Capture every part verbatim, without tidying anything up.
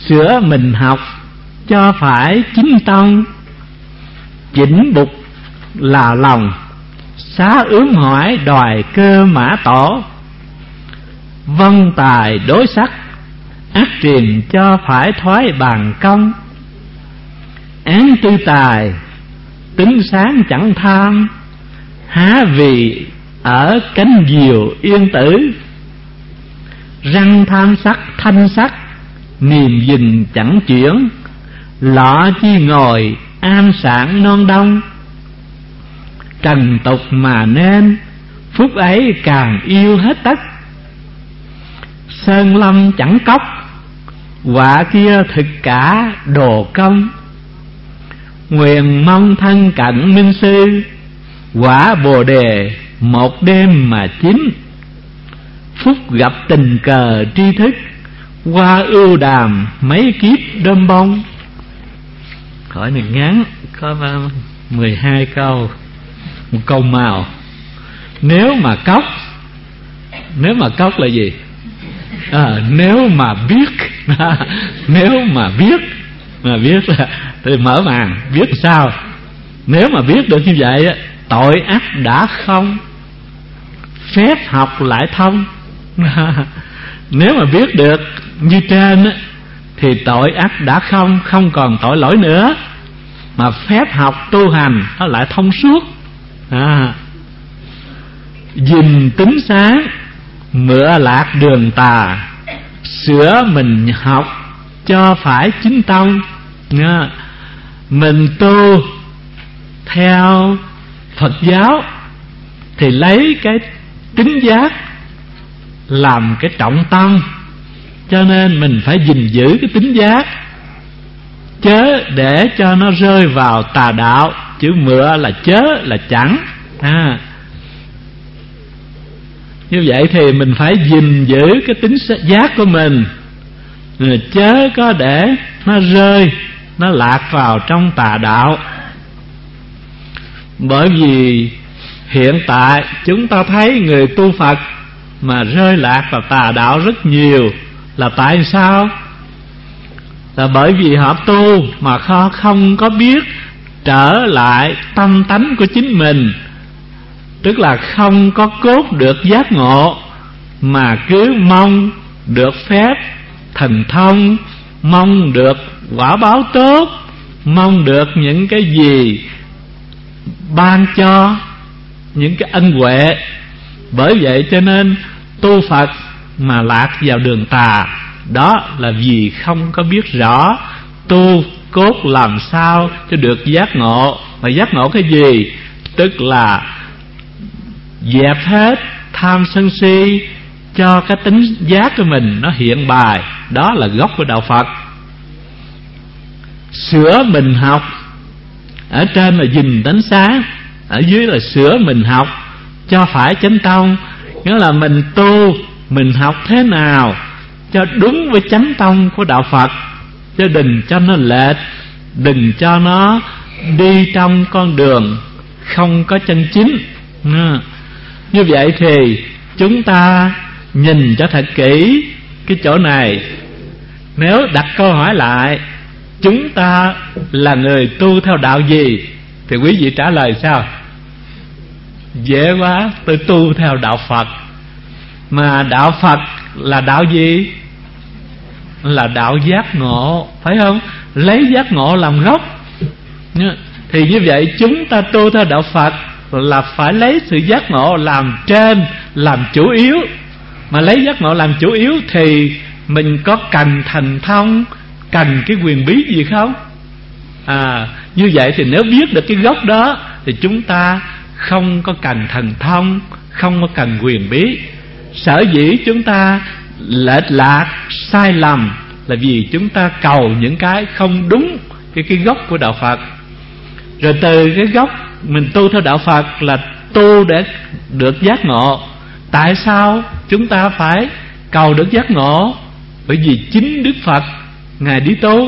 sửa mình học cho phải chính tông, chỉnh bục là lòng, xá ướm hỏi đòi cơ mã tổ. Vân tài đối sắc, ác truyền cho phải thoái bàn công. Án tư tài, tính sáng chẳng tham, há vì ở cánh diều yên tử. Răng tham sắc thanh sắc, niềm dình chẳng chuyển, lọ chi ngồi an sản non đông. Trần tục mà nên, phúc ấy càng yêu hết tất. Sơn lâm chẳng cốc, quả kia thực cả đồ công. Nguyện mong thân cận minh sư, quả bồ đề một đêm mà chín. Phúc gặp tình cờ tri thức, qua ưu đàm mấy kiếp đơm bông. Hỏi này ngắn, có mười hai câu, một câu màu. Nếu mà cốc, nếu mà cốc là gì? À, nếu mà biết nếu mà biết mà biết là thì mở màn, biết sao? Nếu mà biết được như vậy, tội ác đã không, phép học lại thông. Nếu mà biết được như trên thì tội ác đã không, không còn tội lỗi nữa, mà phép học tu hành nó lại thông suốt. À, dình tính sáng, mựa lạc đường tà, sửa mình học cho phải chính tông. Nha. Mình tu theo Phật giáo thì lấy cái tính giác làm cái trọng tâm, cho nên mình phải gìn giữ cái tính giác, chớ để cho nó rơi vào tà đạo. Chữ mựa là chớ, là chẳng. À, như vậy thì mình phải gìn giữ cái tính giác của mình, chớ có để nó rơi, nó lạc vào trong tà đạo. Bởi vì hiện tại chúng ta thấy người tu Phật mà rơi lạc vào tà đạo rất nhiều. Là tại sao? Là bởi vì họ tu mà không có biết trở lại tâm tánh của chính mình, tức là không có cốt được giác ngộ, mà cứ mong được phép thần thông, mong được quả báo tốt, mong được những cái gì ban cho, những cái ân huệ. Bởi vậy cho nên tu Phật mà lạc vào đường tà, đó là vì không có biết rõ tu cốt làm sao cho được giác ngộ. Mà giác ngộ cái gì? Tức là dẹp hết tham sân si, cho cái tính giác của mình nó hiện bài. Đó là gốc của đạo Phật. Sửa mình học, ở trên là dình đánh sáng, ở dưới là sửa mình học cho phải chánh tông. Nghĩa là mình tu, mình học thế nào cho đúng với chánh tông của đạo Phật, chứ đừng cho nó lệch, đừng cho nó đi trong con đường không có chân chính. Như vậy thì chúng ta nhìn cho thật kỹ cái chỗ này. Nếu đặt câu hỏi lại chúng ta là người tu theo đạo gì, thì quý vị trả lời sao? Dễ quá, tôi tu theo đạo Phật. Mà đạo Phật là đạo gì? Là đạo giác ngộ, phải không? Lấy giác ngộ làm gốc. Thì như vậy chúng ta tu theo đạo Phật là phải lấy sự giác ngộ làm trên, làm chủ yếu. Mà lấy giác ngộ làm chủ yếu thì mình có cần thần thông, cần cái quyền bí gì không? À, như vậy thì nếu biết được cái gốc đó thì chúng ta không có cần thần thông, không có cần quyền bí. Sở dĩ chúng ta lệch lạc, sai lầm là vì chúng ta cầu những cái không đúng cái, cái gốc của đạo Phật. Rồi từ cái gốc mình tu theo đạo Phật là tu để được giác ngộ. Tại sao chúng ta phải cầu được giác ngộ? Bởi vì chính Đức Phật Ngài đi tu,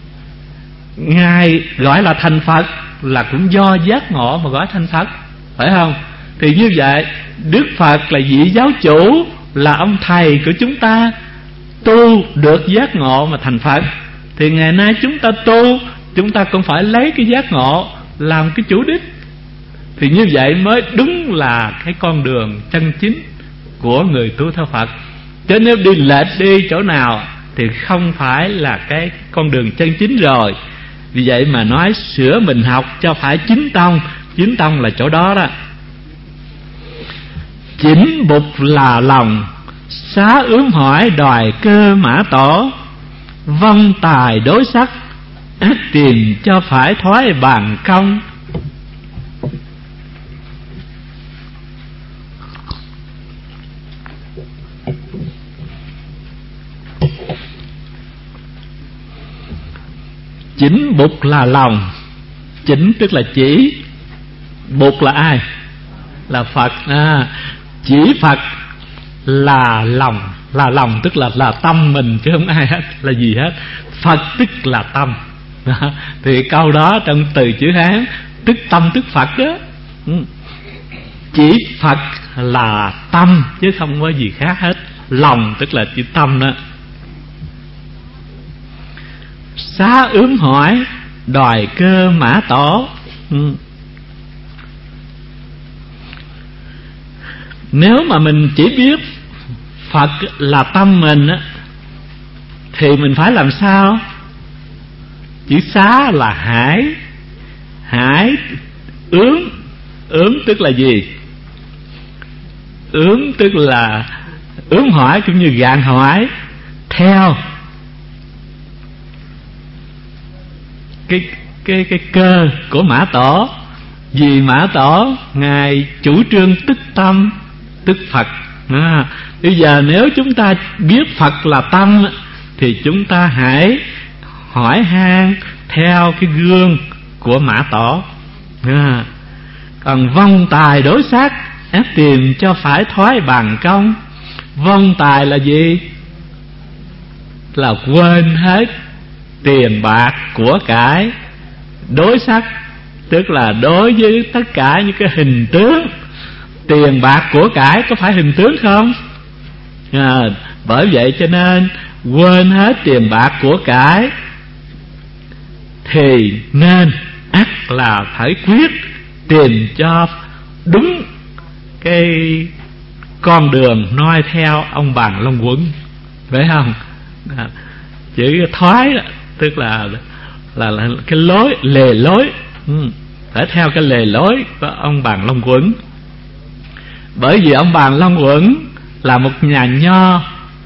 Ngài gọi là thành Phật là cũng do giác ngộ mà gọi thành Phật, phải không? Thì như vậy Đức Phật là vị giáo chủ, là ông thầy của chúng ta, tu được giác ngộ mà thành Phật, thì ngày nay chúng ta tu, chúng ta cũng phải lấy cái giác ngộ làm cái chủ đích. Thì như vậy mới đúng là cái con đường chân chính của người tu theo Phật. Chứ nếu đi lệch đi chỗ nào thì không phải là cái con đường chân chính rồi. Vì vậy mà nói sửa mình học cho phải chính tông. Chính tông là chỗ đó đó. Chỉnh bục là lòng, xá ướm hỏi đòi cơ mã tổ. Vong tài đối sắc, ác tìm cho phải thoái bàn công. Chỉnh bục là lòng. Chỉnh tức là chỉ. Bục là ai? Là Phật. à, Chỉ Phật là lòng. Là lòng tức là là tâm mình, chứ không ai hết là gì hết. Phật tức là tâm. Đó. Thì câu đó trong từ chữ Hán tức tâm tức Phật đó. Chỉ Phật là tâm chứ không có gì khác hết. Lòng tức là chữ tâm đó. Xá ướm hỏi đòi cơ mã tổ. ừ. Nếu mà mình chỉ biết Phật là tâm mình á, thì mình phải làm sao? Chữ xá là hải. Hải ướm. Ướm tức là gì? Ướm tức là ướm hỏi cũng như gạn hỏi theo cái cái cái cơ của Mã Tổ. Vì Mã Tổ ngài chủ trương tức tâm tức Phật. à, Bây giờ nếu chúng ta biết Phật là tâm thì chúng ta hãy hỏi han theo cái gương của Mã Tổ. à, Còn vong tài đối sắc, ép tìm cho phải thoái bàn công. Vong tài là gì? Là quên hết tiền bạc của cải. Đối sắc tức là đối với tất cả những cái hình tướng. Tiền bạc của cải có phải hình tướng không? à, Bởi vậy cho nên quên hết tiền bạc của cải thì nên ắt là phải quyết tìm cho đúng cái con đường noi theo ông Bàn Long Quẩn, phải không? à, Chữ thoái đó, tức là, là là cái lối lề lối. ừ, Phải theo cái lề lối của ông Bàn Long Quẩn. Bởi vì ông Bàn Long Quẩn là một nhà nho.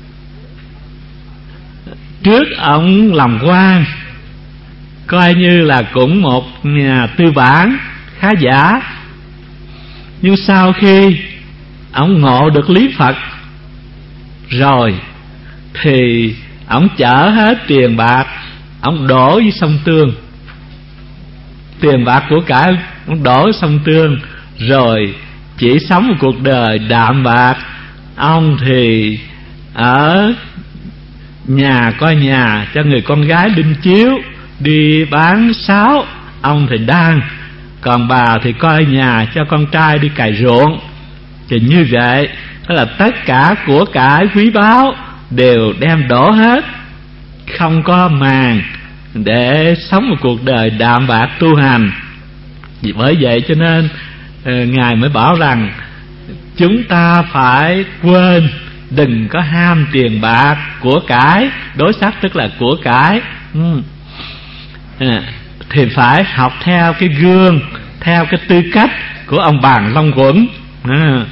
Trước ông làm quan, coi như là cũng một nhà tư bản khá giả. Nhưng sau khi ông ngộ được lý Phật rồi thì ông chở hết tiền bạc, ông đổ với sông Tương. Tiền bạc của cải ông đổ sông Tương, rồi chỉ sống một cuộc đời đạm bạc. Ông thì ở nhà coi nhà cho người con gái đinh chiếu, đi bán sáo, ông thì đang. Còn bà thì coi nhà cho con trai đi cày ruộng. Thì như vậy, đó là tất cả của cải quý báu đều đem đổ hết, không có màng để sống một cuộc đời đạm bạc tu hành. Vì bởi vậy cho nên Ngài mới bảo rằng chúng ta phải quên, đừng có ham tiền bạc của cải. Đối sắc tức là của cải. ừ. à, Thì phải học theo cái gương, theo cái tư cách của ông Bàn Long Quẩn. à.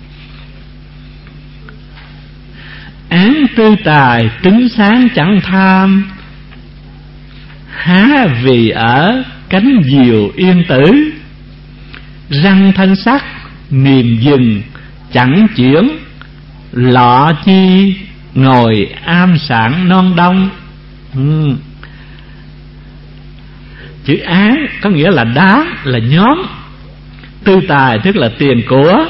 Án tư tài tính sáng chẳng tham, há vì ở cánh diều yên tử. Răng thanh sắc niềm dừng chẳng chuyển, lọ chi ngồi am sản non đông. ừ. Chữ án có nghĩa là đám, là nhóm. Tư tài tức là tiền của.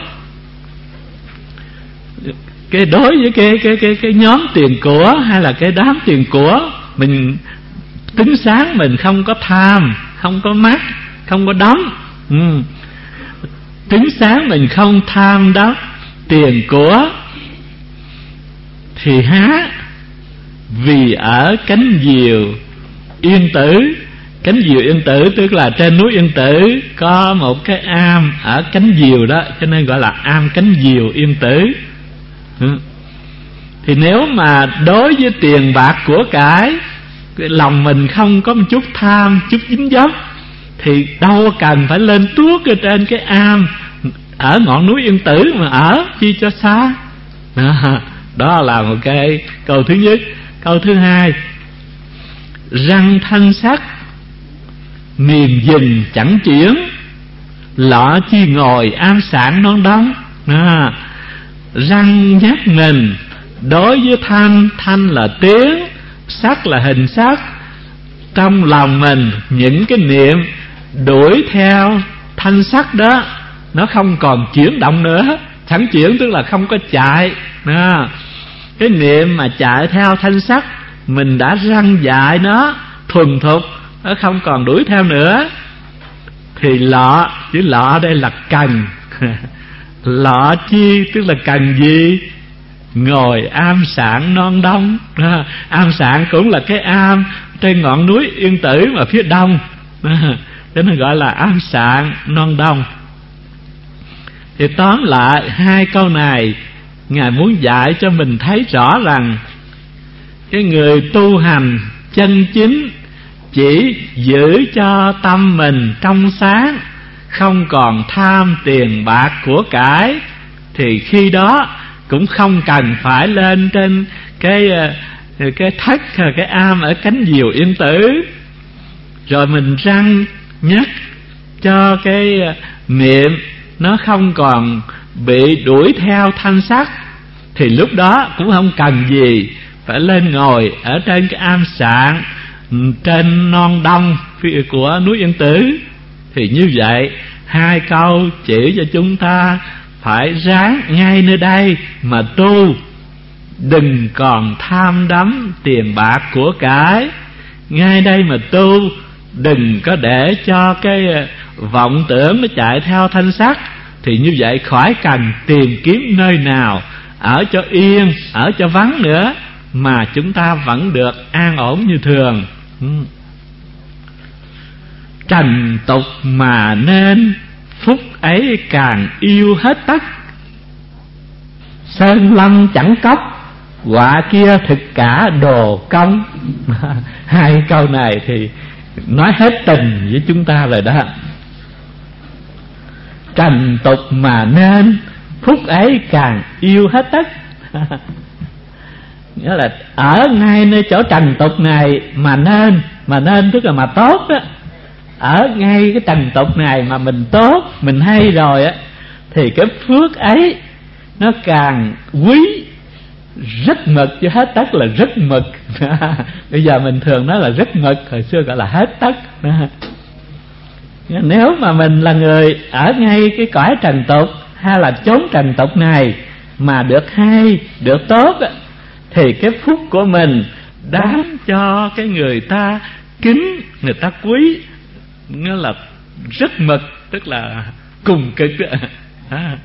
Cái đối với cái cái cái cái nhóm tiền của hay là cái đám tiền của, mình tính sáng mình không có tham, không có mắc, không có đóng. ừ. Tính sáng mình không tham đó tiền của thì há vì ở cánh diều Yên Tử. Cánh diều Yên Tử tức là trên núi Yên Tử có một cái am ở cánh diều đó, cho nên gọi là am cánh diều Yên Tử. Thì nếu mà đối với tiền bạc của cải, lòng mình không có một chút tham, chút dính dấp, thì đâu cần phải lên tuốt ở trên cái am ở ngọn núi Yên Tử mà ở chi cho xa. Đó, đó là một cái câu thứ nhất. Câu thứ hai, răng thanh sắc niềm dình chẳng chuyển, lọ chi ngồi am sảng non đóng. Đó, răng nhắc mình đối với thanh, thanh là tiếng, sắc là hình sắc. Trong lòng mình những cái niệm đuổi theo thanh sắc đó nó không còn chuyển động nữa. Chẳng chuyển tức là không có chạy. Đó, cái niệm mà chạy theo thanh sắc mình đã răng dạy nó thuần thục, nó không còn đuổi theo nữa. Thì lọ, chữ lọ ở đây là cần. Lọ chi tức là cần gì? Ngồi am sảng non đông. Đó, am sảng cũng là cái am trên ngọn núi Yên Tử mà phía đông. Đó, cho nên gọi là am sảng non đông. Thì tóm lại hai câu này Ngài muốn dạy cho mình thấy rõ rằng cái người tu hành chân chính chỉ giữ cho tâm mình trong sáng, không còn tham tiền bạc của cải, thì khi đó cũng không cần phải lên trên cái cái thất cái am ở cánh diều Yên Tử. Rồi mình răng nhắc cho cái niệm nó không còn bị đuổi theo thanh sắc, thì lúc đó cũng không cần gì phải lên ngồi ở trên cái am sảng trên non đông của núi Yên Tử. Thì như vậy hai câu chỉ cho chúng ta phải ráng ngay nơi đây mà tu, đừng còn tham đắm tiền bạc của cải. Ngay đây mà tu, đừng có để cho cái vọng tưởng nó chạy theo thanh sắc. Thì như vậy khỏi cần tìm kiếm nơi nào ở cho yên, ở cho vắng nữa, mà chúng ta vẫn được an ổn như thường. Trần tục mà nên, phúc ấy càng yêu hết tất. Sơn lâm chẳng cốc, họa kia thực cả đồ công. Hai câu này thì nói hết tình với chúng ta rồi đó. Trần tục mà nên, phúc ấy càng yêu hết tất. Nghĩa là ở ngay nơi chỗ trần tục này mà nên, mà nên tức là mà tốt đó. Ở ngay cái trần tục này mà mình tốt, mình hay rồi á, thì cái phước ấy nó càng quý. Rất mực chứ hết tất là rất mực. Bây giờ mình thường nói là rất mực, hồi xưa gọi là hết tất. Nếu mà mình là người ở ngay cái cõi trần tục hay là chốn trần tục này mà được hay, được tốt, thì cái phúc của mình đáng cho cái người ta kính, người ta quý. Nghĩa là rất mực, tức là cùng cực. À.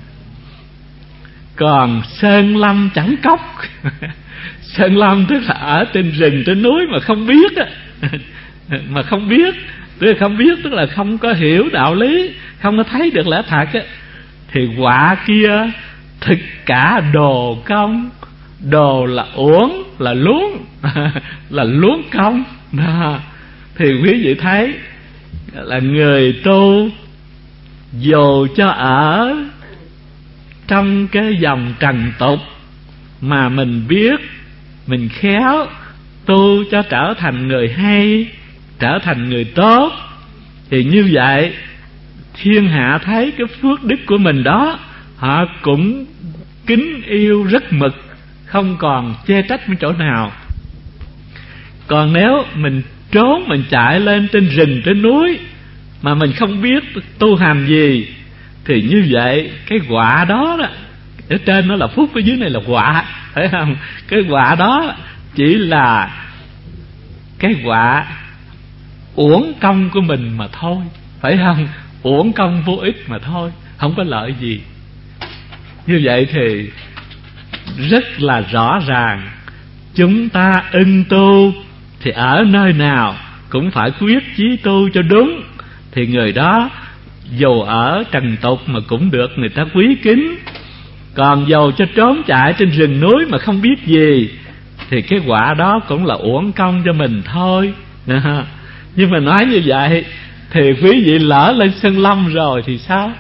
Còn sơn lâm chẳng cốc. Sơn lâm tức là ở trên rừng, trên núi mà không biết á. Mà không biết, tức là không biết tức là không có hiểu đạo lý, không có thấy được lẽ thật á. Thì họa kia thực cả đồ công. Đồ là uổng, là luống, là luống công. Đó. Thì quý vị thấy là người tu dù cho ở trong cái dòng trần tục mà mình biết, mình khéo tu cho trở thành người hay, trở thành người tốt, thì như vậy thiên hạ thấy cái phước đức của mình đó, họ cũng kính yêu rất mực, không còn chê trách một chỗ nào. Còn nếu mình trốn, mình chạy lên trên rừng, trên núi mà mình không biết tu hành gì, thì như vậy cái họa đó đó, ở trên nó là phúc, ở dưới này là họa, thấy không? Cái họa đó chỉ là cái họa uổng công của mình mà thôi, phải không? Uổng công vô ích mà thôi, không có lợi gì. Như vậy thì rất là rõ ràng, chúng ta ưng tu thì ở nơi nào cũng phải quyết chí tu cho đúng, thì người đó dù ở trần tục mà cũng được người ta quý kính. Còn dầu cho trốn chạy trên rừng núi mà không biết gì thì cái quả đó cũng là uổng công cho mình thôi. Nhưng mà nói như vậy thì quý vị lỡ lên Sơn Lâm rồi thì sao?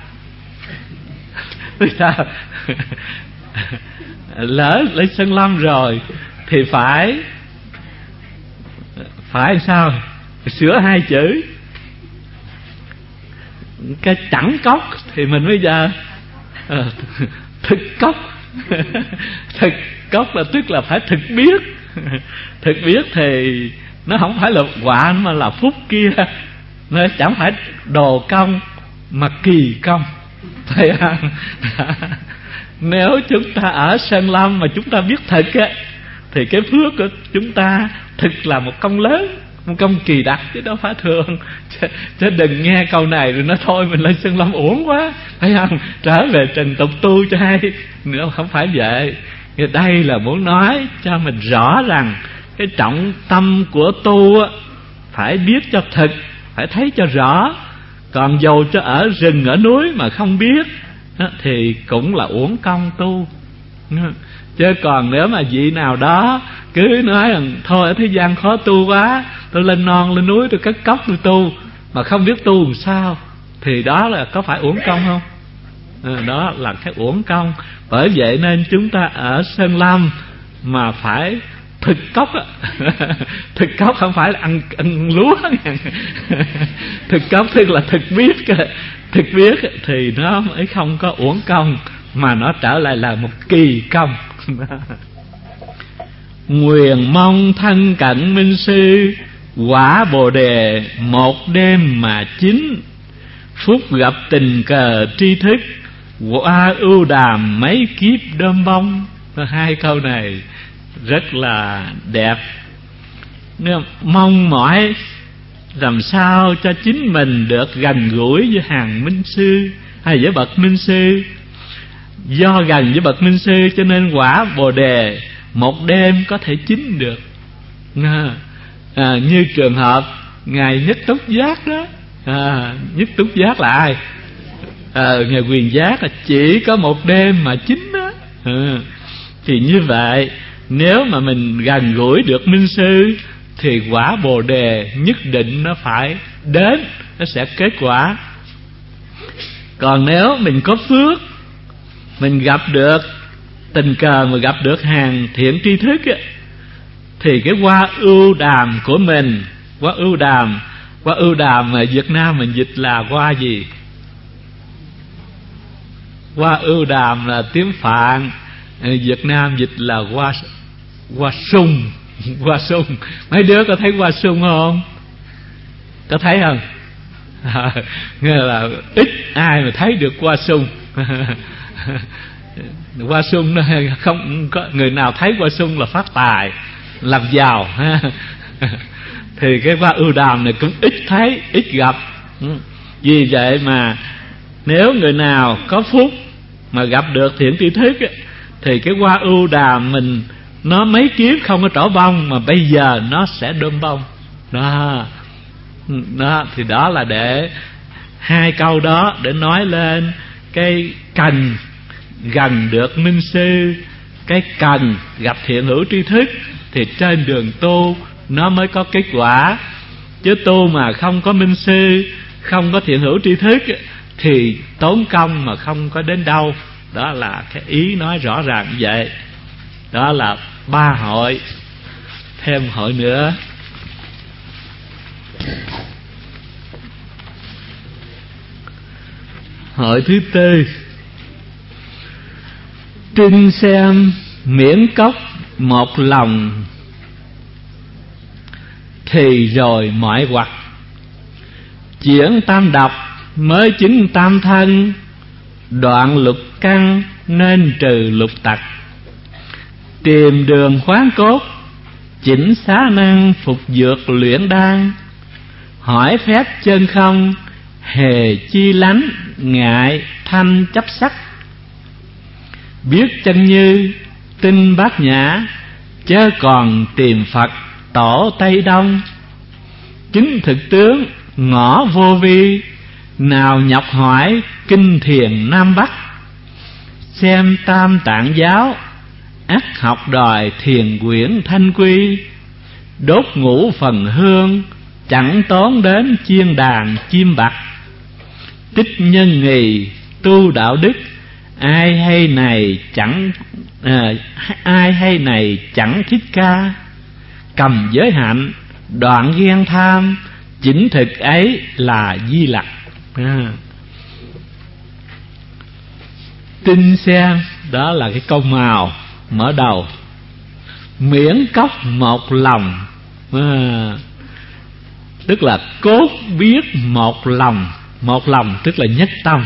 sao? Lỡ lên Sơn Lâm rồi thì phải phải sao? Sửa hai chữ cái chẳng cốc thì mình bây giờ à, thực cốc. Thực cốc là tức là phải thực biết. Thực biết thì nó không phải là quả mà là phúc kia. Nó chẳng phải đồ công mà kỳ công. Thấy không? Nếu chúng ta ở Sơn Lâm mà chúng ta biết thực á, thì cái phước của chúng ta thực là một công lớn, một công kỳ đặc chứ đâu phải thường. Chứ, chứ đừng nghe câu này rồi nói thôi mình lên Sơn Lâm uổng quá, phải không? Trở về trần tục tu cho hay. Nữa không phải vậy. Đây là muốn nói cho mình rõ rằng cái trọng tâm của tu á, phải biết cho thực, phải thấy cho rõ. Còn dầu cho ở rừng ở núi mà không biết á, thì cũng là uổng công tu. Chứ còn nếu mà vị nào đó cứ nói rằng thôi ở thế gian khó tu quá, tôi lên non lên núi tôi cất cốc tôi tu, mà không biết tu làm sao, thì đó là có phải uổng công không? À, đó là cái uổng công. Bởi vậy nên chúng ta ở Sơn Lâm mà phải thực cốc á. Thực cốc không phải là ăn, ăn lúa. Thực cốc tức là thực biết. Thực biết thì nó mới không có uổng công, mà nó trở lại là một kỳ công. Nguyền mong thân cận minh sư, quả bồ đề một đêm mà chín. Phúc gặp tình cờ tri thức, qua ưu đàm mấy kiếp đơm bông. Hai câu này rất là đẹp. Mong mỏi làm sao cho chính mình được gần gũi với hàng minh sư hay với bậc minh sư. Do gần với bậc minh sư cho nên quả bồ đề một đêm có thể chín được. À, như trường hợp ngài Nhất Túc Giác đó. À, Nhất Túc Giác là ai? À, ngài Quyền Giác là chỉ có một đêm mà chín đó. À, thì như vậy nếu mà mình gần gũi được minh sư thì quả bồ đề nhất định nó phải đến, nó sẽ kết quả. Còn nếu mình có phước, mình gặp được tình cờ mà gặp được hàng thiện tri thức ấy, thì cái hoa ưu đàm của mình, hoa ưu đàm, hoa ưu đàm ở Việt Nam mình dịch là hoa gì? Hoa ưu đàm là tiếng Phạn, Việt Nam dịch là hoa hoa sung. Hoa sung, mấy đứa có thấy hoa sung không? Có thấy không? À, nghĩa là ít ai mà thấy được hoa sung. Hoa sung nó không có người nào thấy hoa sung là phát tài, làm giàu. Thì cái hoa ưu đàm này cũng ít thấy, ít gặp. Vì vậy mà nếu người nào có phúc mà gặp được thiện tri thức ấy, thì cái hoa ưu đàm mình nó mấy kiếp không có trổ bông, mà bây giờ nó sẽ đơm bông. Đó, đó thì đó là để hai câu đó để nói lên cái cần gần được minh sư, cái cần gặp thiện hữu tri thức, thì trên đường tu nó mới có kết quả. Chứ tu mà không có minh sư, không có thiện hữu tri thức thì tốn công mà không có đến đâu. Đó là cái ý nói rõ ràng như vậy. Đó là ba hội. Thêm hội nữa. Hội thứ tư, trinh xem miễn cốc một lòng, thì rồi mọi hoặc chuyển tam độc mới chứng tam thân, đoạn lục căn nên trừ lục tặc, tìm đường khoáng cốt chỉnh xá năng phục dược luyện đan, hỏi phép chân không hề chi lánh ngại thanh chấp sắc, biết chân như tinh bát nhã chớ còn tìm Phật tổ Tây Đông. Chứng thực tướng ngõ vô vi, nào nhọc hỏi kinh thiền Nam Bắc. Xem Tam Tạng giáo, ắt học đòi thiền quyển thanh quy. Đốt ngũ phần hương, chẳng tốn đến chiên đàn chim bạc. Tích nhân nghì, tu đạo đức, ai hay này chẳng à, ai hay này chẳng thích ca. Cầm giới hạnh, đoạn ghen tham, chỉnh thực ấy là Di Lặc. à. Tin xem, đó là cái câu màu mở đầu. Miễn cốc một lòng, à, tức là cốt biết một lòng. Một lòng tức là nhất tâm.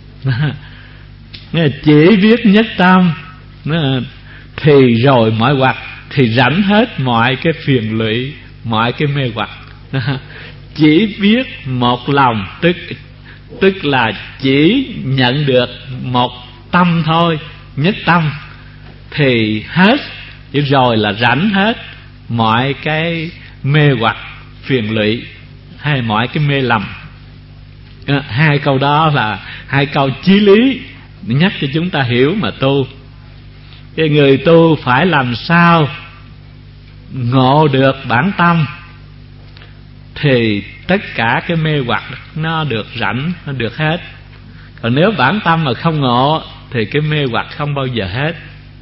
Chỉ biết nhất tâm thì rồi mọi hoặc, thì rảnh hết mọi cái phiền lụy, mọi cái mê hoặc. Chỉ biết một lòng, tức tức là chỉ nhận được một tâm thôi, nhất tâm, thì hết, chỉ rồi là rảnh hết mọi cái mê hoặc, phiền lụy hay mọi cái mê lầm. Hai câu đó là hai câu chí lý nhắc cho chúng ta hiểu mà tu. Cái người tu phải làm sao ngộ được bản tâm, thì tất cả cái mê hoặc nó được rảnh, nó được hết. Còn nếu bản tâm mà không ngộ thì cái mê hoặc không bao giờ hết.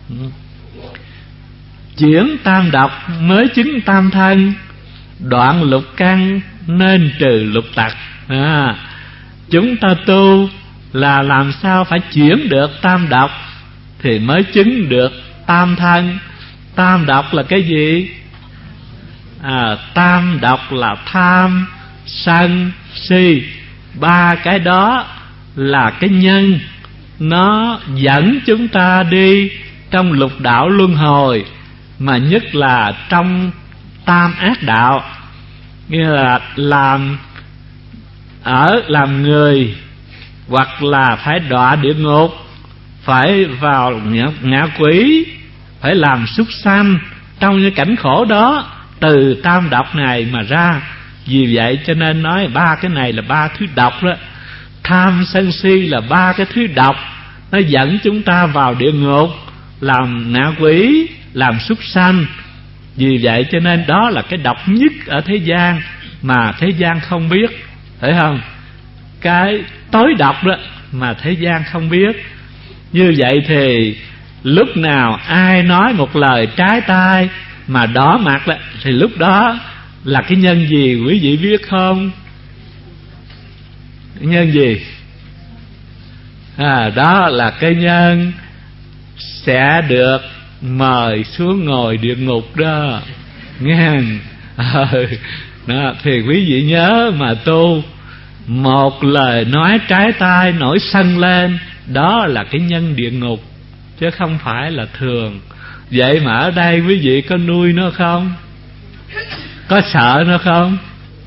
Chuyển tam độc mới chứng tam thân, đoạn lục căn nên trừ lục tặc. à, Chúng ta tu là làm sao phải chuyển được tam độc thì mới chứng được tam thân. Tam độc là cái gì? À, tam độc là tham, sân, si. Ba cái đó là cái nhân, nó dẫn chúng ta đi trong lục đạo luân hồi, mà nhất là trong tam ác đạo. Nghĩa là làm ở làm người, hoặc là phải đọa địa ngục, phải vào ngạ, ngạ quỷ, phải làm súc sanh. Trong những cảnh khổ đó, từ tam độc này mà ra. Vì vậy cho nên nói ba cái này là ba thứ độc đó. Tham sân si là ba cái thứ độc, nó dẫn chúng ta vào địa ngục, làm ngạ quỷ, làm súc sanh. Vì vậy cho nên đó là cái độc nhất ở thế gian mà thế gian không biết, phải không? Cái tối độc đó mà thế gian không biết. Như vậy thì lúc nào ai nói một lời trái tai mà đỏ mặt đó, thì lúc đó là cái nhân gì quý vị biết không? Cái nhân gì? À, đó là cái nhân sẽ được mời xuống ngồi địa ngục đó, nghe. À, đó, thì quý vị nhớ mà tu, một lời nói trái tai nổi sân lên, đó là cái nhân địa ngục, chứ không phải là thường. Vậy mà ở đây quý vị có nuôi nó không? Có sợ nó không?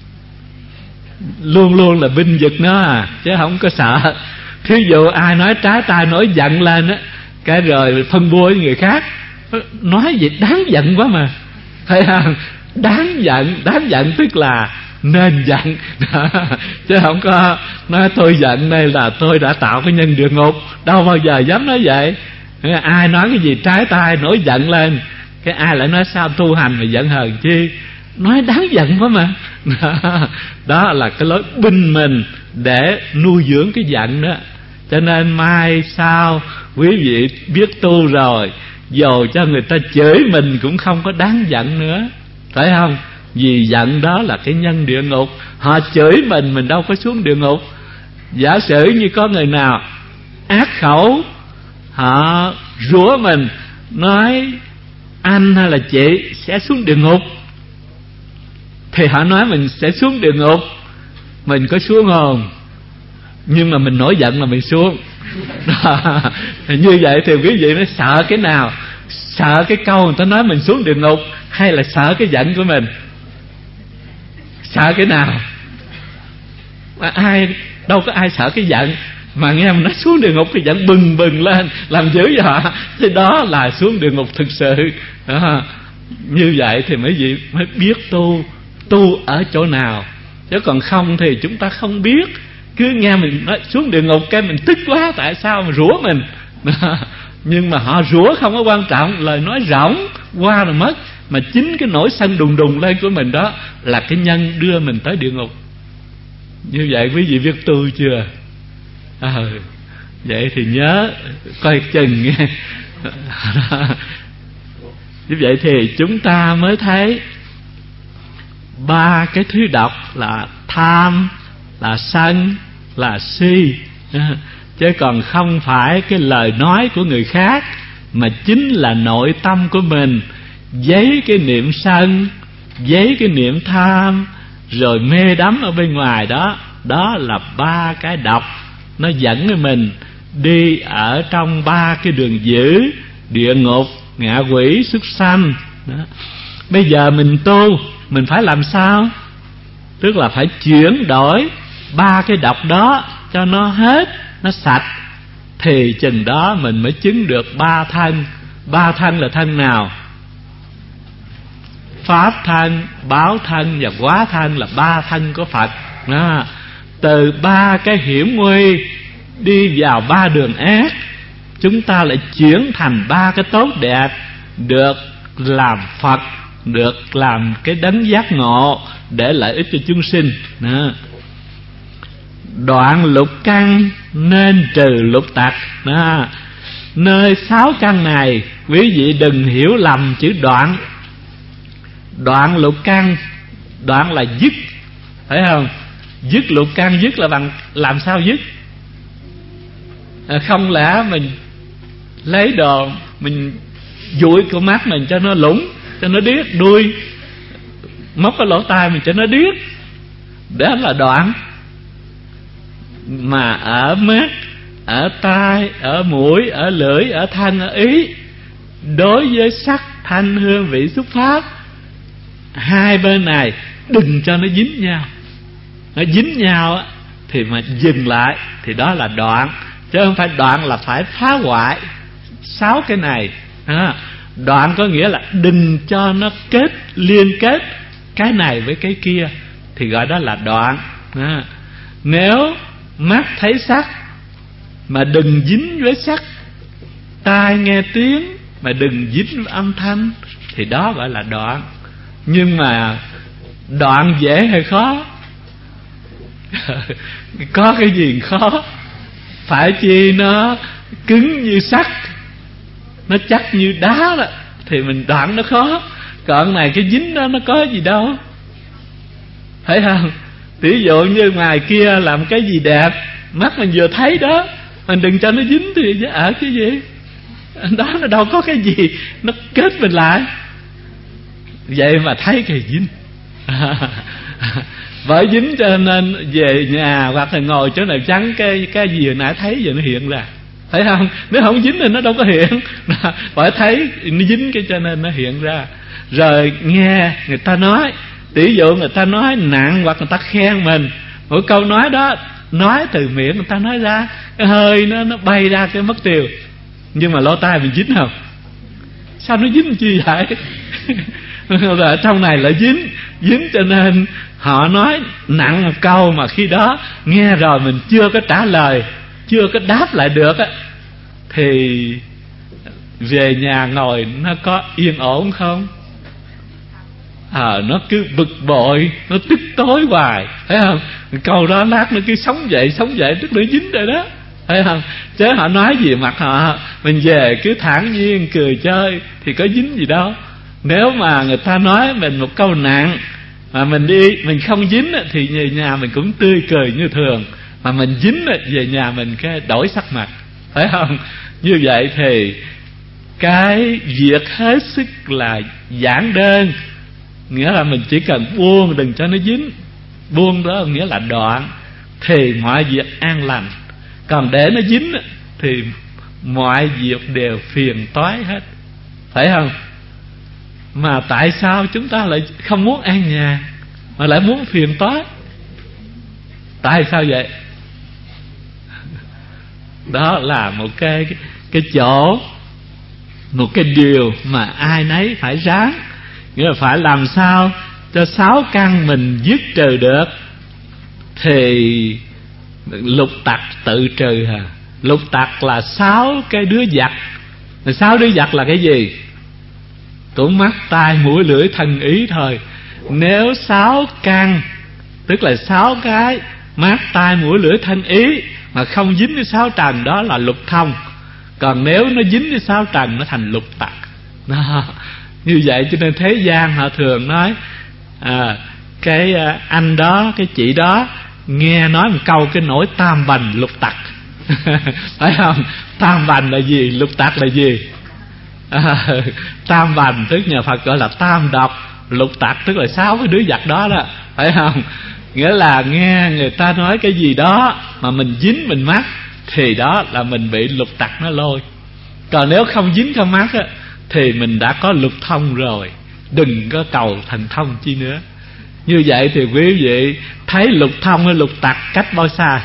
Luôn luôn là binh vực nó à, chứ không có sợ. Thí dụ ai nói trái tai nổi giận lên á, cái rồi phân bua với người khác, nói gì đáng giận quá mà, thấy không? Đáng giận, đáng giận tức là nên giận đó. Chứ không có nói tôi giận đây là tôi đã tạo cái nhân địa ngục, đâu bao giờ dám nói vậy. Ai nói cái gì trái tai nổi giận lên, cái ai lại nói sao tu hành mà giận hờn chi, nói đáng giận quá mà. Đó, đó là cái lối binh mình để nuôi dưỡng cái giận đó. Cho nên mai sau quý vị biết tu rồi, dầu cho người ta chửi mình cũng không có đáng giận nữa, phải không? Vì giận đó là cái nhân địa ngục. Họ chửi mình, mình đâu có xuống địa ngục. Giả sử như có người nào ác khẩu, họ rủa mình, nói anh hay là chị sẽ xuống địa ngục, thì họ nói mình sẽ xuống địa ngục, mình có xuống không? Nhưng mà mình nổi giận là mình xuống. Như vậy thì quý vị mới sợ cái nào? Sợ cái câu người ta nói mình xuống địa ngục, hay là sợ cái giận của mình? Sợ cái nào? Ai đâu có ai sợ cái giận, mà nghe mình nói xuống địa ngục thì giận bừng bừng lên làm dữ vậy hả? Thì đó là xuống địa ngục thực sự đó. Như vậy thì mấy vị mới biết tu, tu ở chỗ nào. Chứ còn không thì chúng ta không biết. Cứ nghe mình nói xuống địa ngục cái mình tức quá, tại sao mà rủa mình. Nhưng mà họ rủa không có quan trọng, lời nói rỗng qua rồi mất. Mà chính cái nỗi sân đùng đùng lên của mình đó là cái nhân đưa mình tới địa ngục. Như vậy quý vị biết tu chưa? À, vậy thì nhớ coi chừng nghe. Như vậy thì chúng ta mới thấy ba cái thứ độc là tham, là sân, là si. Chứ còn không phải cái lời nói của người khác, mà chính là nội tâm của mình giấy cái niệm sân, giấy cái niệm tham, rồi mê đắm ở bên ngoài đó. Đó là ba cái độc nó dẫn mình đi ở trong ba cái đường dữ: địa ngục, ngạ quỷ, súc sanh đó. Bây giờ mình tu, mình phải làm sao? Tức là phải chuyển đổi ba cái độc đó cho nó hết, nó sạch, thì chừng đó mình mới chứng được ba thân. Ba thân là thân nào? Pháp thân, báo thân và hóa thân là ba thân của Phật đó. Từ ba cái hiểm nguy đi vào ba đường ác, chúng ta lại chuyển thành ba cái tốt đẹp, được làm Phật, được làm cái đấng giác ngộ để lợi ích cho chúng sinh đó. Đoạn lục căn nên trừ lục tặc đó. Nơi sáu căn này quý vị đừng hiểu lầm chữ đoạn. Đoạn lục căn, đoạn là dứt, phải không? Dứt lục căn, dứt là bằng làm sao dứt? À, không lẽ mình lấy đồ mình dụi con mắt mình cho nó lủng, cho nó điếc, đuôi móc cái lỗ tai mình cho nó điếc, đó là đoạn. Mà ở mắt, ở tai, ở mũi, ở lưỡi, ở thân, ở ý, đối với sắc, thanh, hương, vị, xúc, pháp, hai bên này đừng cho nó dính nhau. Nó dính nhau á, thì mà dừng lại thì đó là đoạn. Chứ không phải đoạn là phải phá hoại sáu cái này à. Đoạn có nghĩa là đừng cho nó kết, liên kết cái này với cái kia, thì gọi đó là đoạn à. Nếu mắt thấy sắc mà đừng dính với sắc, tai nghe tiếng mà đừng dính với âm thanh, thì đó gọi là đoạn. Nhưng mà đoạn dễ hay khó? Có cái gì khó? Phải chi nó cứng như sắt, nó chắc như đá đó, thì mình đoạn nó khó. Còn này cái dính đó nó có gì đâu, phải không? Ví dụ như ngoài kia làm cái gì đẹp, mắt mình vừa thấy đó, mình đừng cho nó dính thì ở cái gì đó, nó đâu có cái gì nó kết mình lại. Vậy mà thấy cái dính bởi dính cho nên về nhà hoặc là ngồi chỗ nào trắng, cái cái gì hồi nãy thấy giờ nó hiện ra, thấy không? Nếu không dính thì nó đâu có hiện. Phải thấy nó dính cái cho nên nó hiện ra. Rồi nghe người ta nói, tỷ dụ người ta nói nặng hoặc người ta khen mình, mỗi câu nói đó nói từ miệng người ta nói ra, cái hơi nó nó bay ra cái mất tiêu. Nhưng mà lỗ tai mình dính không? Sao nó dính chi vậy? Rồi ở trong này lại dính, dính cho nên họ nói nặng một câu mà khi đó nghe rồi mình chưa có trả lời, chưa có đáp lại được á, thì về nhà ngồi nó có yên ổn không? À, nó cứ bực bội, nó tức tối hoài, thấy không? Câu đó lát nó cứ sống dậy sống dậy, tức nó dính rồi đó, thấy không? Chứ họ nói gì mặt họ, mình về cứ thản nhiên cười chơi thì có dính gì đâu. Nếu mà người ta nói mình một câu nặng mà mình đi mình không dính thì về nhà mình cũng tươi cười như thường, mà mình dính về nhà mình cái đổi sắc mặt, phải không? Như vậy thì cái việc hết sức là giản đơn, nghĩa là mình chỉ cần buông đừng cho nó dính. Buông đó nghĩa là đoạn, thì mọi việc an lành. Còn để nó dính thì mọi việc đều phiền toái hết, phải không? Mà tại sao chúng ta lại không muốn an nhàn mà lại muốn phiền toái? Tại sao vậy? Đó là một cái cái chỗ, một cái điều mà ai nấy phải ráng Nghĩa là phải làm sao cho sáu căn mình dứt trừ được, thì lục tặc tự trừ hả? Lục tặc là sáu cái đứa giặc. Sáu đứa giặc là cái gì? Cũng mắt, tai, mũi, lưỡi, thân, ý thôi. Nếu sáu căn, tức là sáu cái mắt, tai, mũi, lưỡi, thân, ý mà không dính với sáu trần, đó là lục thông. Còn nếu nó dính với sáu trần, nó thành lục tặc. Đó. Như vậy cho nên thế gian họ thường nói à, cái anh đó, cái chị đó nghe nói một câu cái nỗi tam bành lục tặc. Phải không? Tam bành là gì? Lục tặc là gì? À, tam bành tức nhà Phật gọi là tam độc, lục tặc tức là sáu cái đứa giặc đó đó. Phải không? Nghĩa là nghe người ta nói cái gì đó mà mình dính mình mắc, thì đó là mình bị lục tặc nó lôi. Còn nếu không dính không mắc á, thì mình đã có lục thông rồi. Đừng có cầu thành thông chi nữa. Như vậy thì quý vị thấy lục thông hay lục tặc cách bao xa?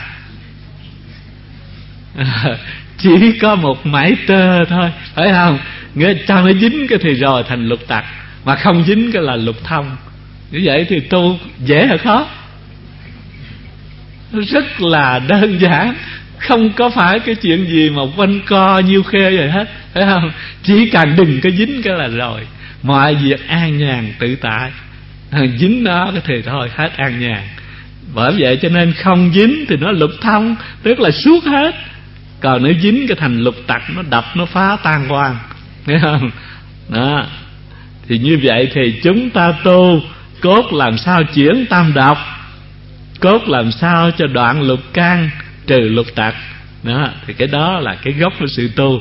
À, chỉ có một mảy tơ thôi, phải không? Nghĩa cho nó dính cái thì rồi thành lục tặc, mà không dính cái là lục thông. Như vậy thì tu dễ hay khó? Rất là đơn giản, không có phải cái chuyện gì mà quanh co nhiêu khê rồi hết, phải không? Chỉ cần đừng có dính cái là rồi, mọi việc an nhàn tự tại. Dính nó cái thì thôi hết an nhàn. Bởi vậy cho nên không dính thì nó lục thông, tức là suốt hết. Còn nếu dính cái thành lục tặc, nó đập, nó phá tan quan, thấy không? Đó. Thì như vậy thì chúng ta tu cốt làm sao chuyển tam độc, cốt làm sao cho đoạn lục căn, trừ lục tặc. Đó, thì cái đó là cái gốc của sự tu.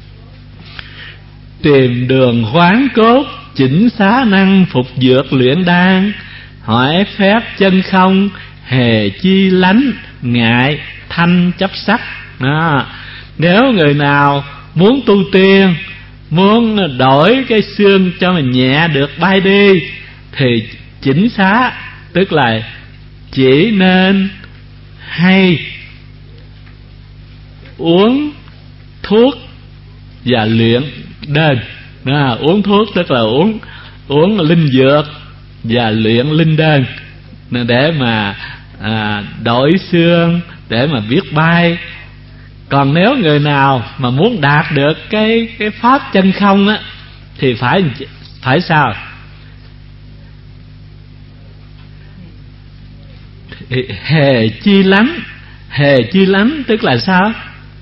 Tìm đường hoán cốt, chỉnh xá năng, phục dược luyện đan, hỏi phép chân không, hề chi lánh, ngại thanh chấp sắc. Đó. Nếu người nào muốn tu tiên, muốn đổi cái xương cho mình nhẹ được bay đi, thì chỉnh xá, tức là chỉ nên hay uống thuốc và luyện đơn. Đó, uống thuốc tức là uống uống linh dược và luyện linh đơn để mà à, đổi xương, để mà biết bay. Còn nếu người nào mà muốn đạt được cái cái pháp chân không á, thì phải phải sao? Thì hề chi lắm, hề chi lắm tức là sao?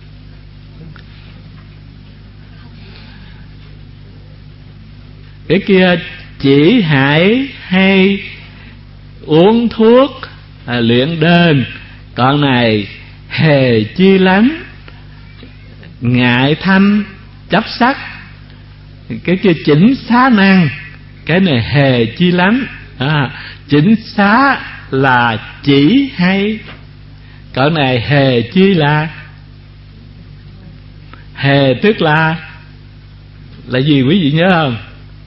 Cái kia chỉ hãy hay uống thuốc à, luyện đơn. Còn này hề chi lắm, ngại thanh chấp sắc. Cái kia chỉnh xá năng, cái này hề chi lắm. À, chỉnh xá là chỉ hay, còn này hề chi là hề tức là là gì quý vị nhớ không?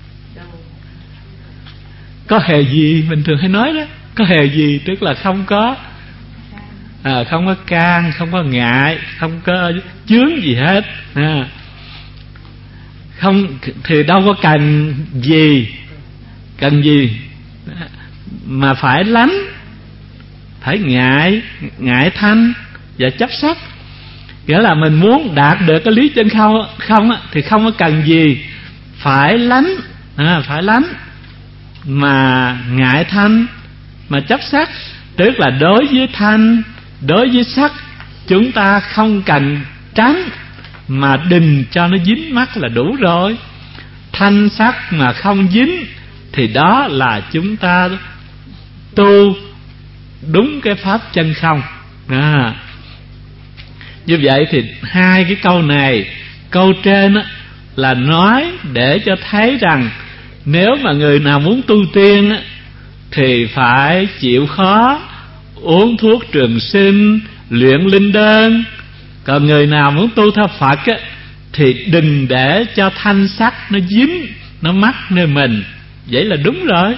Có hề gì mình thường hay nói đó. Có hề gì tức là không có à, không có can, không có ngại, không có chướng gì hết à. Không thì đâu có cần gì, cần gì mà phải lánh, phải ngại, ngại thanh và chấp sắc. Nghĩa là mình muốn đạt được cái lý chân không không thì không có cần gì phải lánh à, phải lánh mà ngại thanh mà chấp sắc. Tức là đối với thanh, đối với sắc, chúng ta không cần tránh, mà đừng cho nó dính mắt là đủ rồi. Thanh sắc mà không dính thì đó là chúng ta tu đúng cái pháp chân không à. Như vậy thì hai cái câu này, câu trên á, là nói để cho thấy rằng nếu mà người nào muốn tu tiên á, thì phải chịu khó uống thuốc trường sinh, luyện linh đơn. Còn người nào muốn tu theo Phật á, thì đừng để cho thanh sắc nó dính, nó mắc nơi mình. Vậy là đúng rồi.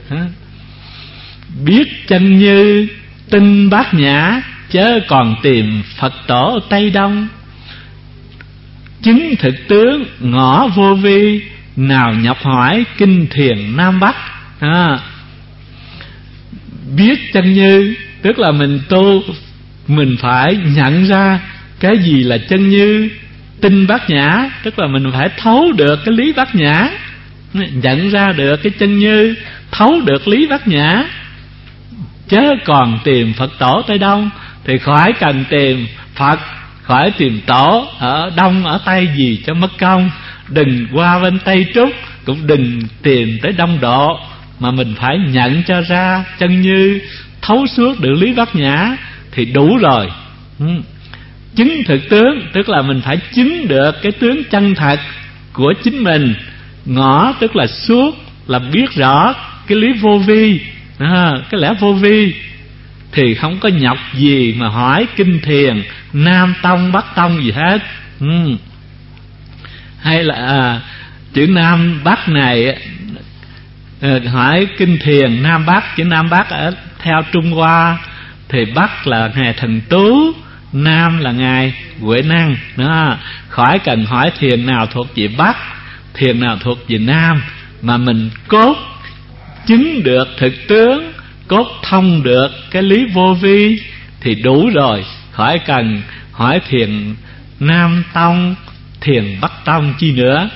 Biết chân như tinh bát nhã, chớ còn tìm Phật tổ ở Tây Đông. Chứng thực tướng ngõ vô vi, nào nhập hỏi kinh thiền Nam Bắc. À, biết chân như tức là mình tu, mình phải nhận ra cái gì là chân như. Tinh bát nhã tức là mình phải thấu được cái lý bát nhã, nhận ra được cái chân như, thấu được lý bát nhã. Chớ còn tìm Phật tổ Tây Đông, thì khỏi cần tìm Phật, khỏi tìm tổ ở Đông ở Tây gì cho mất công. Đừng qua bên Tây Trúc, cũng đừng tìm tới Đông Độ, mà mình phải nhận cho ra chân như, thấu suốt được lý bát nhã thì đủ rồi. Chứng thực tướng tức là mình phải chứng được cái tướng chân thật của chính mình. Ngõ tức là suốt, là biết rõ cái lý vô vi, à, cái lẽ vô vi. Thì không có nhọc gì mà hỏi kinh thiền Nam Tông Bắc Tông gì hết. ừ. Hay là à, chữ Nam Bắc này à, hỏi kinh thiền Nam Bắc. Chữ Nam Bắc ở theo Trung Hoa thì Bắc là Ngài Thần Tú, Nam là Ngài Huệ Năng. Đó, khỏi cần hỏi thiền nào thuộc về Bắc, thiền nào thuộc về Nam, mà mình cốt chứng được thực tướng, cốt thông được cái lý vô vi thì đủ rồi. Khỏi cần hỏi thiền Nam Tông, thiền Bắc Tông chi nữa.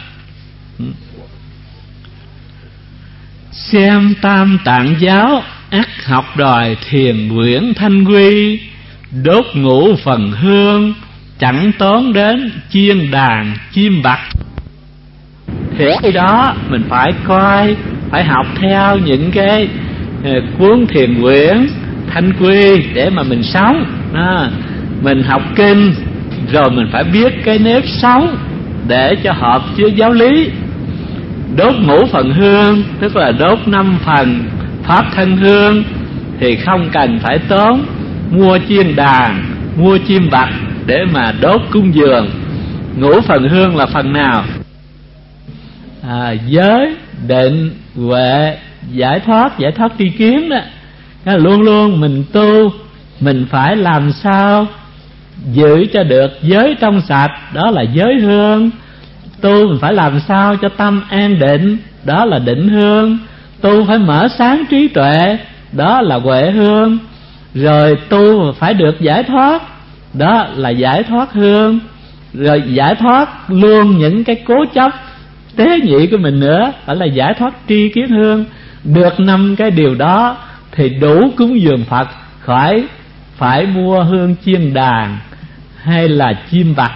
Xem Tam Tạng giáo ắt học đòi thiền Nguyễn Thanh Quy, đốt ngũ phần hương chẳng tốn đến chiên đàn chim bạc. Thế khi đó mình phải coi, phải học theo những cái cuốn thiền Nguyễn Thanh Quy để mà mình sống. à, Mình học kinh rồi mình phải biết cái nếp sống để cho hợp với giáo lý. Đốt ngũ phần hương tức là đốt năm phần pháp thân hương, thì không cần phải tốn mua chiên đàn, mua chim bạc để mà đốt cúng dường. Ngũ phần hương là phần nào? À, giới, định, huệ, giải thoát, giải thoát tri kiến đó. Luôn luôn mình tu, mình phải làm sao giữ cho được giới trong sạch, đó là giới hương. Tu mình phải làm sao cho tâm an định, đó là định hương. Tu phải mở sáng trí tuệ, đó là huệ hương. Rồi tu phải được giải thoát, đó là giải thoát hương. Rồi giải thoát luôn những cái cố chấp tế nhị của mình nữa, phải là giải thoát tri kiến hương. Được năm cái điều đó thì đủ cúng dường Phật, khỏi phải mua hương chiên đàn hay là chim bạc.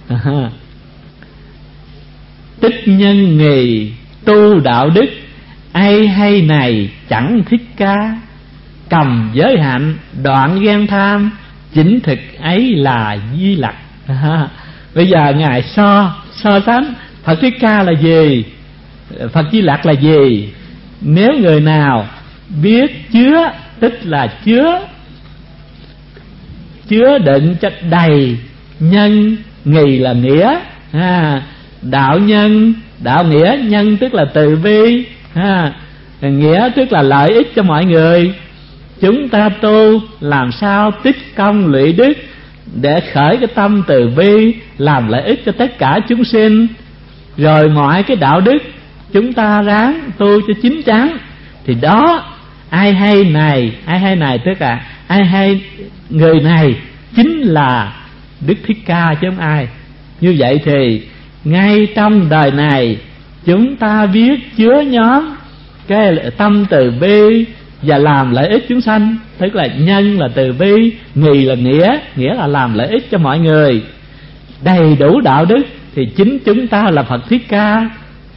Tích nhân nghì tu đạo đức, ai hay này chẳng thích ca, cầm giới hạnh đoạn ghen tham, chính thực ấy là Di Lặc. À, bây giờ Ngài so so sánh Phật Thích Ca là gì, Phật Di Lặc là gì. Nếu người nào biết chứa, tức là chứa chứa đựng cho đầy, nhân nghì là nghĩa. à, Đạo nhân, đạo nghĩa, nhân tức là từ bi, à, nghĩa tức là lợi ích cho mọi người. Chúng ta tu làm sao tích công lũy đức để khởi cái tâm từ bi, làm lợi ích cho tất cả chúng sinh. Rồi mọi cái đạo đức chúng ta ráng tu cho chín chắn, thì đó ai hay này, ai hay này tức là ai hay người này chính là Đức Thích Ca chứ không ai. Như vậy thì ngay trong đời này chúng ta biết chứa nhóm cái tâm từ bi và làm lợi ích chúng sanh, tức là nhân là từ bi, nghì là nghĩa, nghĩa là làm lợi ích cho mọi người. Đầy đủ đạo đức thì chính chúng ta là Phật Thích Ca.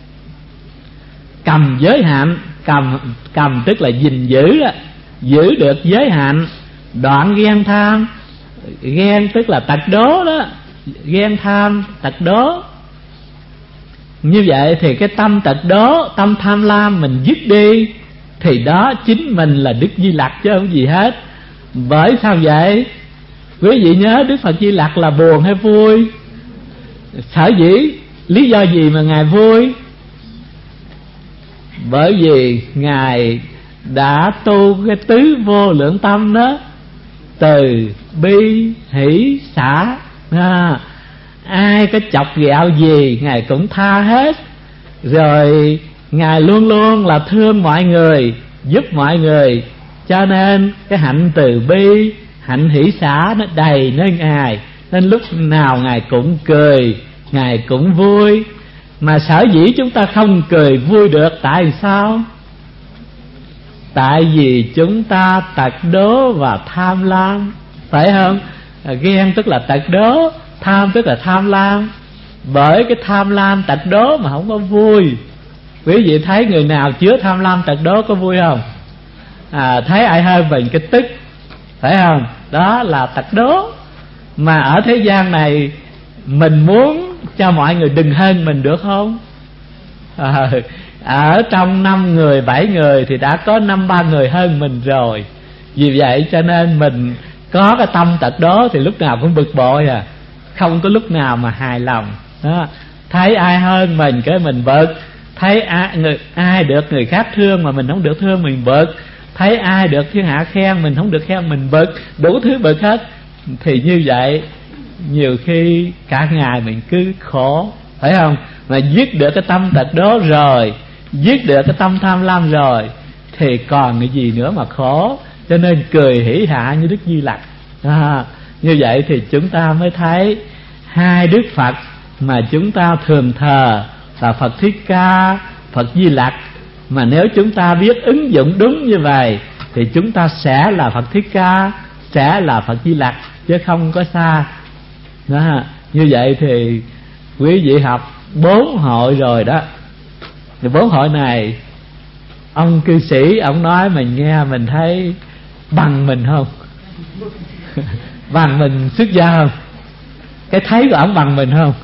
Cầm giới hạn, cầm cầm tức là gìn giữ, giữ được giới hạn. Đoạn ghen tham, ghen tức là tật đố đó, ghen tham tật đố. Như vậy thì cái tâm tật đố, tâm tham lam mình dứt đi, thì đó chính mình là Đức Di Lặc chứ không gì hết. Bởi sao vậy? Quý vị nhớ Đức Phật Di Lặc là buồn hay vui? Sở dĩ, lý do gì mà Ngài vui? Bởi vì Ngài đã tu cái tứ vô lượng tâm đó, từ bi hỷ xả. à, Ai có chọc ghẹo gì Ngài cũng tha hết. Rồi Ngài luôn luôn là thương mọi người, giúp mọi người, cho nên cái hạnh từ bi, hạnh hỷ xả nó đầy nơi Ngài, nên lúc nào Ngài cũng cười, Ngài cũng vui. Mà sở dĩ chúng ta không cười vui được tại sao? Tại vì chúng ta tật đố và tham lam, phải không? Ghen tức là tật đố, tham tức là tham lam. Bởi cái tham lam tật đố mà không có vui. Quý vị thấy người nào chứa tham lam tật đố có vui không? À, thấy ai hơn mình cái tức, phải không? Đó là tật đố. Mà ở thế gian này mình muốn cho mọi người đừng hơn mình được không? À, ở trong năm người, bảy người thì đã có năm ba người hơn mình rồi. Vì vậy cho nên mình có cái tâm tật đố thì lúc nào cũng bực bội à, không có lúc nào mà hài lòng đó. Thấy ai hơn mình cái mình bực, thấy ai, người, ai được người khác thương mà mình không được thương mình bực, thấy ai được thiên hạ khen mình không được khen mình bực, đủ thứ bực hết. Thì như vậy nhiều khi cả ngày mình cứ khổ, phải không? Mà giết được cái tâm tật đố rồi, giết được cái tâm tham lam rồi thì còn cái gì nữa mà khổ. Cho nên cười hỷ hạ như Đức Di Lặc à, như vậy thì chúng ta mới thấy hai Đức Phật mà chúng ta thường thờ là Phật Thích Ca, Phật Di Lặc. Mà nếu chúng ta biết ứng dụng đúng như vậy thì chúng ta sẽ là Phật Thích Ca, sẽ là Phật Di Lặc, chứ không có xa đó. Như vậy thì quý vị học bốn hội rồi đó. Thì bốn hội này ông cư sĩ ông nói mình nghe mình thấy bằng mình không? Bằng mình xuất gia không? Cái thấy của ông bằng mình không?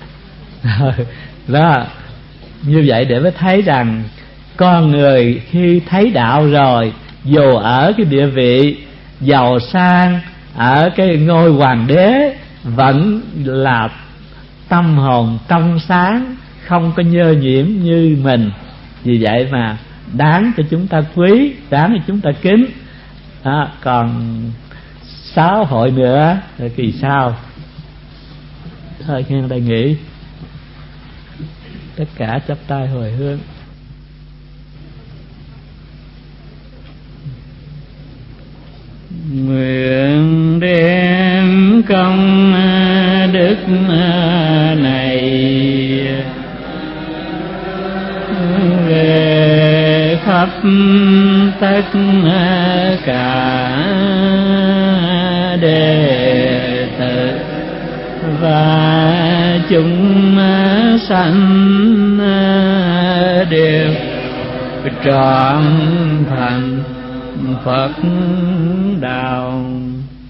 Đó. Như vậy để mới thấy rằng con người khi thấy đạo rồi, dù ở cái địa vị giàu sang, ở cái ngôi hoàng đế, vẫn là tâm hồn trong sáng, không có nhơ nhiễm như mình. Vì vậy mà đáng cho chúng ta quý, đáng cho chúng ta kính đó. Còn sáu hội nữa rồi kỳ sau. Thôi nghe đây nghỉ. Tất cả chắp tay hồi hướng. Nguyện đem công đức này về khắp tất cả đệ tử và chúng sanh đều trọn thành Phật đạo.